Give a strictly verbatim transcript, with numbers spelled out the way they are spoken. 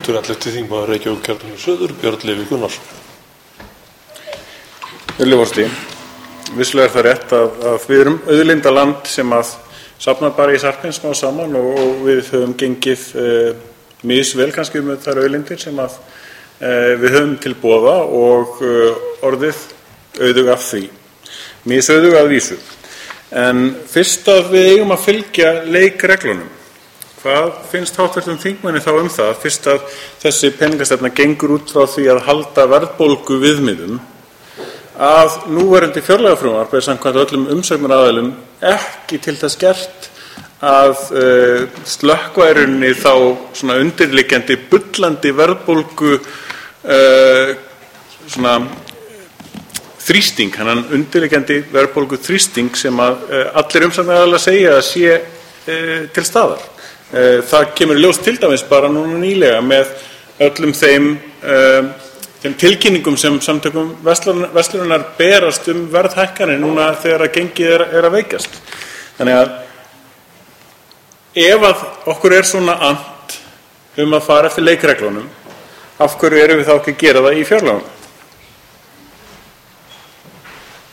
ellefti þingmaður Reykjavíkurkjördæmis suður, Björn Leví Gunnarsson. Virðulegur forseti, vissulega er það rétt að, að við erum auðlindaland sem að safnar bara í sarpinn smá saman og, og við höfum gengið eh, misvel kannski með þær auðlindir sem að eh, við höfum til boða og eh, orðið auðug af því. Misauðug að vísu. En fyrst að við eigum að fylgja leikreglunum. Hvað finnst háttvirtum þingmanni þá um það, fyrst að þessi peningastefna gengur út frá því að halda verðbólgu viðmiðum, að núverandi fjárlagafrumvarp er samkvæmt öllum umsagnaraðilum ekki til þess gert að uh, slökkva í rauninni þá svona undirliggjandi bullandi verðbólgu uh, svona þrýsting, hann undirliggjandi verðbólgu þrýsting sem að uh, allir umsagnaraðilar segja að sé uh, til staðar. Það kemur í ljós til dæmis bara núna nýlega með öllum þeim, uh, þeim tilkynningum sem samtökum verslunar berast um verðhækkanir núna þegar að gengið er, er að veikjast. Þannig að ef að okkur er svona ant um að fara eftir leikreglunum, af hverju erum við þá ekki að gera það í fjárlögum?